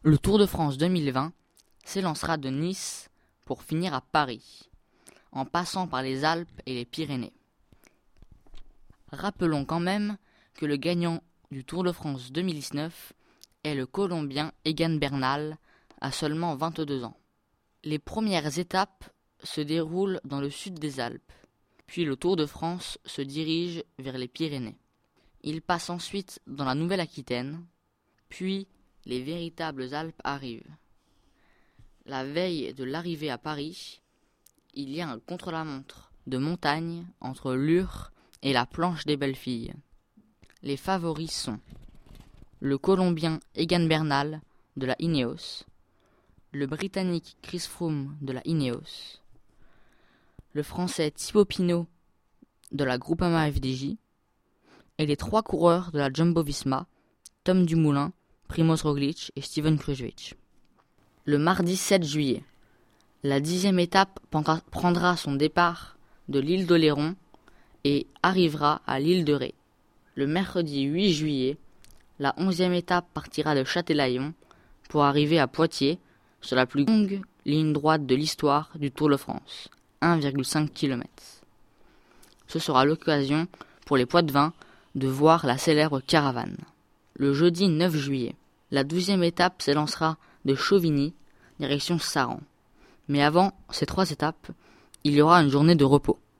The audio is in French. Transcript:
Le Tour de France 2020 s'élancera de Nice pour finir à Paris, en passant par les Alpes et les Pyrénées. Rappelons quand même que le gagnant du Tour de France 2019 est le Colombien Egan Bernal, à seulement 22 ans. Les premières étapes se déroulent dans le sud des Alpes, puis le Tour de France se dirige vers les Pyrénées. Il passe ensuite dans la Nouvelle-Aquitaine, puis les véritables Alpes arrivent. La veille de l'arrivée à Paris, il y a un contre-la-montre de montagne entre Lure et la planche des belles filles. Les favoris sont le Colombien Egan Bernal de la Ineos, le Britannique Chris Froome de la Ineos, le Français Thibaut Pinot de la Groupama FDJ et les 3 coureurs de la Jumbo-Visma, Tom Dumoulin, Primož Roglič et Steven Kruijswijk. Le mardi 7 juillet, la 10e étape prendra son départ de l'île d'Oléron et arrivera à l'île de Ré. Le mercredi 8 juillet, la 11e étape partira de Châtelaillon pour arriver à Poitiers sur la plus longue ligne droite de l'histoire du Tour de France, 1,5 km. Ce sera l'occasion pour les Poitevins de voir la célèbre caravane. Le jeudi 9 juillet, la 12e étape s'élancera de Chauvigny, direction Saran. Mais avant ces 3 étapes, il y aura une journée de repos.